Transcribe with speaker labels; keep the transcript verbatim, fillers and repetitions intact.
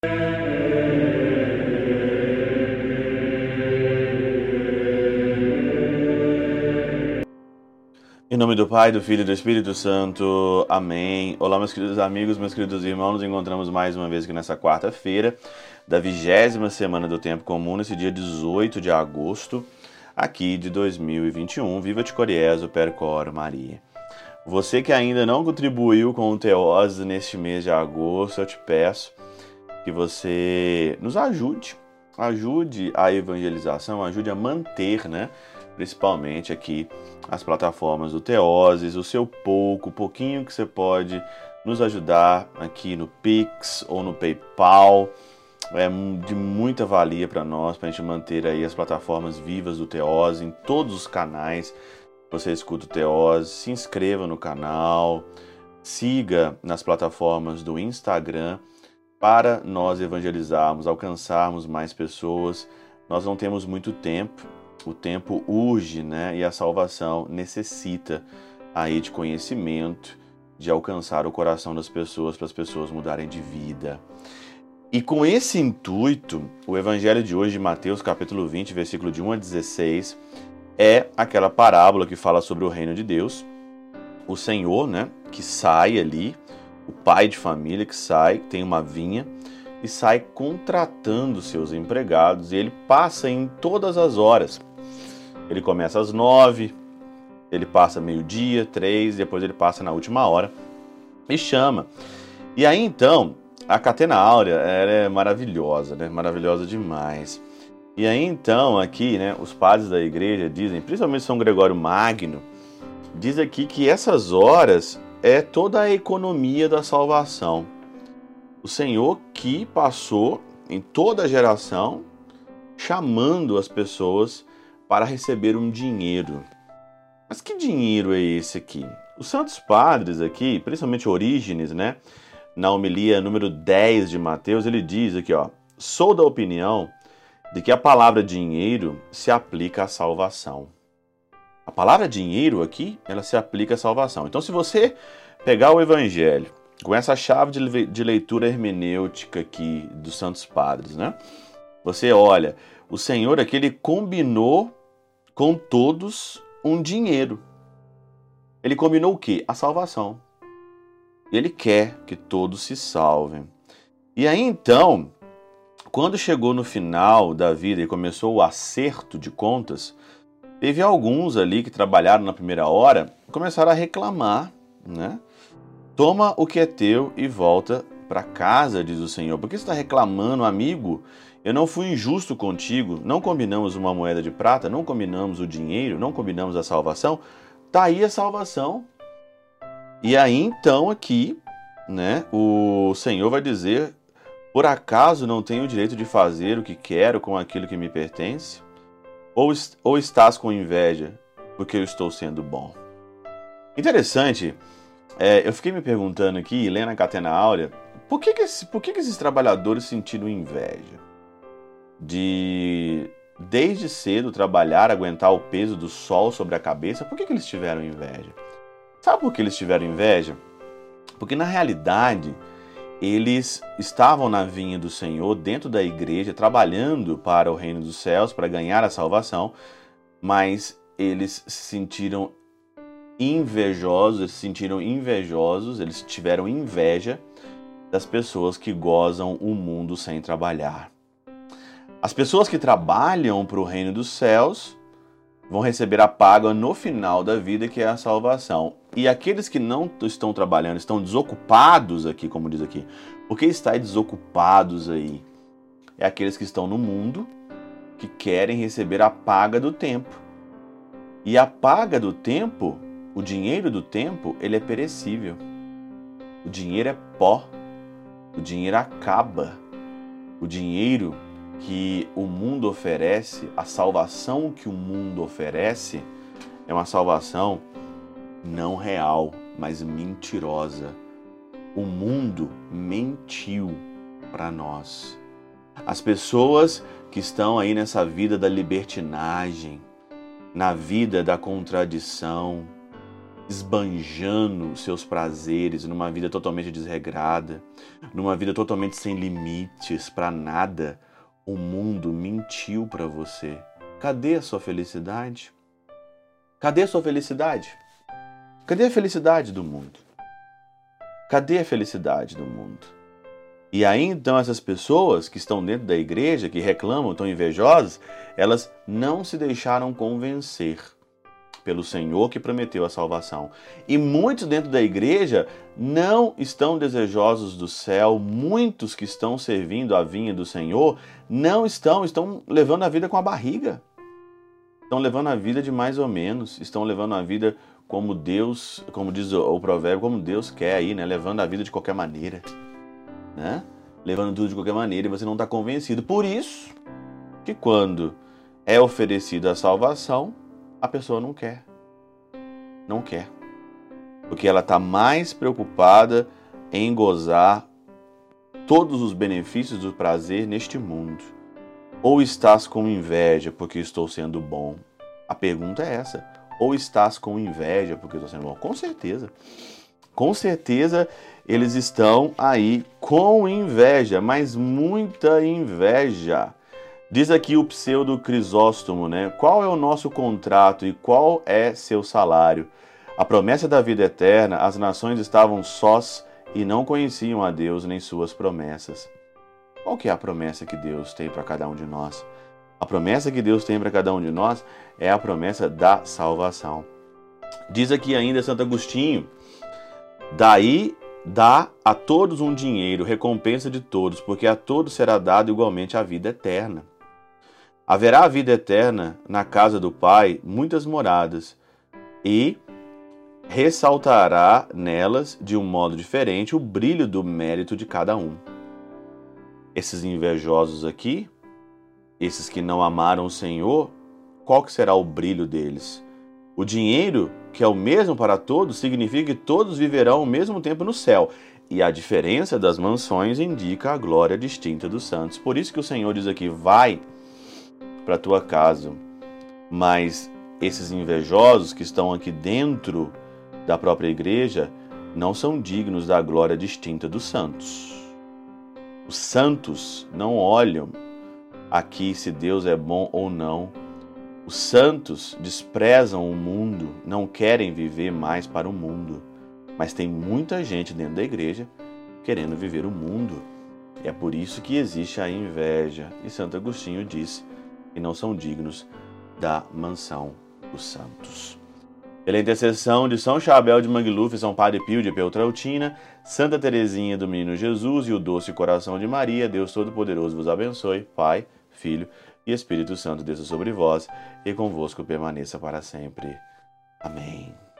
Speaker 1: Em nome do Pai, do Filho e do Espírito Santo. Amém. Olá, meus queridos amigos, meus queridos irmãos. Nos encontramos mais uma vez aqui nessa quarta-feira da vigésima semana do Tempo Comum, nesse dia dezoito de agosto, aqui de dois mil e vinte e um. Viva de Coriésio, Percor Maria. Você que ainda não contribuiu com o Teose neste mês de agosto, eu te peço que você nos ajude. Ajude a evangelização, ajude a manter, né? Principalmente aqui as plataformas do Teoses, o seu pouco, o pouquinho que você pode nos ajudar aqui no Pix ou no PayPal, é de muita valia para nós, para a gente manter aí as plataformas vivas do Teose em todos os canais. Você escuta o Teose, se inscreva no canal, siga nas plataformas do Instagram para nós evangelizarmos, alcançarmos mais pessoas. Nós não temos muito tempo. O tempo urge, né? E a salvação necessita aí de conhecimento, de alcançar o coração das pessoas, para as pessoas mudarem de vida. E com esse intuito, o evangelho de hoje, de Mateus, capítulo vinte, versículo de um a dezesseis, é aquela parábola que fala sobre o reino de Deus. O Senhor, né? Que sai ali, o pai de família que sai, tem uma vinha, e sai contratando seus empregados, e ele passa em todas as horas. Ele começa às nove, ele passa meio-dia, três, depois ele passa na última hora e chama. E aí então, a Catena Áurea ela é maravilhosa, né? Maravilhosa demais. E aí então, aqui, né, os padres da igreja dizem, principalmente São Gregório Magno, diz aqui que essas horas é toda a economia da salvação. O Senhor que passou em toda a geração chamando as pessoas para receber um dinheiro. Mas que dinheiro é esse aqui? Os santos padres aqui, principalmente Orígenes, né, na homilia número dez de Mateus, ele diz aqui, ó, sou da opinião de que a palavra dinheiro se aplica à salvação. A palavra dinheiro aqui, ela se aplica à salvação. Então, se você pegar o evangelho com essa chave de leitura hermenêutica aqui dos santos padres, né, você olha, o Senhor aqui, ele combinou com todos um dinheiro. Ele combinou o quê? A salvação. Ele quer que todos se salvem. E aí então, quando chegou no final da vida e começou o acerto de contas, teve alguns ali que trabalharam na primeira hora, começaram a reclamar, né? Toma o que é teu e volta para casa, diz o Senhor. Por que você está reclamando, amigo? Eu não fui injusto contigo, não combinamos uma moeda de prata, não combinamos o dinheiro, não combinamos a salvação. Tá aí a salvação. E aí então aqui, né, o Senhor vai dizer, por acaso não tenho o direito de fazer o que quero com aquilo que me pertence? Ou, ou estás com inveja porque eu estou sendo bom? Interessante, é, eu fiquei me perguntando aqui, lendo a Catena Áurea, por que que, esse, por que que esses trabalhadores sentiram inveja? De, desde cedo, trabalhar, aguentar o peso do sol sobre a cabeça, por que que eles tiveram inveja? Sabe por que eles tiveram inveja? Porque, na realidade, eles estavam na vinha do Senhor, dentro da igreja, trabalhando para o reino dos céus, para ganhar a salvação, mas eles se sentiram invejosos, eles se sentiram invejosos, eles tiveram inveja das pessoas que gozam o mundo sem trabalhar. As pessoas que trabalham para o reino dos céus vão receber a paga no final da vida, que é a salvação. E aqueles que não estão trabalhando, estão desocupados aqui, como diz aqui. Por que estáis desocupados aí? É aqueles que estão no mundo, que querem receber a paga do tempo. E a paga do tempo, o dinheiro do tempo, ele é perecível. O dinheiro é pó. O dinheiro acaba. O dinheiro que o mundo oferece, a salvação que o mundo oferece, é uma salvação não real, mas mentirosa. O mundo mentiu para nós. As pessoas que estão aí nessa vida da libertinagem, na vida da contradição, esbanjando seus prazeres numa vida totalmente desregrada, numa vida totalmente sem limites para nada, o mundo mentiu para você. Cadê a sua felicidade? Cadê a sua felicidade? Cadê a felicidade do mundo? Cadê a felicidade do mundo? E aí então essas pessoas que estão dentro da igreja, que reclamam, estão invejosas, elas não se deixaram convencer pelo Senhor que prometeu a salvação. E muitos dentro da igreja não estão desejosos do céu, muitos que estão servindo a vinha do Senhor não estão, estão levando a vida com a barriga. Estão levando a vida de mais ou menos, estão levando a vida como Deus, como diz o, o provérbio, como Deus quer aí, né? Levando a vida de qualquer maneira, né? Levando tudo de qualquer maneira e você não está convencido. Por isso que quando é oferecida a salvação, a pessoa não quer. Não quer. Porque ela está mais preocupada em gozar todos os benefícios do prazer neste mundo. Ou estás com inveja porque estou sendo bom? A pergunta é essa. Ou estás com inveja porque estou sendo bom? Com certeza. Com certeza eles estão aí com inveja, mas muita inveja. Diz aqui o pseudo Crisóstomo, né? Qual é o nosso contrato e qual é seu salário? A promessa da vida eterna, as nações estavam sós e não conheciam a Deus nem suas promessas. Qual que é a promessa que Deus tem para cada um de nós? A promessa que Deus tem para cada um de nós é a promessa da salvação. Diz aqui ainda Santo Agostinho, daí dá a todos um dinheiro, recompensa de todos, porque a todos será dado igualmente a vida eterna. Haverá vida eterna na casa do Pai, muitas moradas, e ressaltará nelas, de um modo diferente, o brilho do mérito de cada um. Esses invejosos aqui, esses que não amaram o Senhor, qual que será o brilho deles? O dinheiro, que é o mesmo para todos, significa que todos viverão ao mesmo tempo no céu. E a diferença das mansões indica a glória distinta dos santos. Por isso que o Senhor diz aqui, vai para a tua casa. Mas esses invejosos que estão aqui dentro da própria igreja não são dignos da glória distinta dos santos. Os santos não olham aqui se Deus é bom ou não. Os santos desprezam o mundo, não querem viver mais para o mundo. Mas tem muita gente dentro da igreja querendo viver o mundo. E é por isso que existe a inveja. E Santo Agostinho disse que não são dignos da mansão dos santos. Pela intercessão de São Chabel de Mangluf, São Padre Pio de Peltrautina, Santa Teresinha do Menino Jesus e o doce coração de Maria, Deus Todo-Poderoso vos abençoe, Pai, Filho e Espírito Santo desça sobre vós e convosco permaneça para sempre. Amém.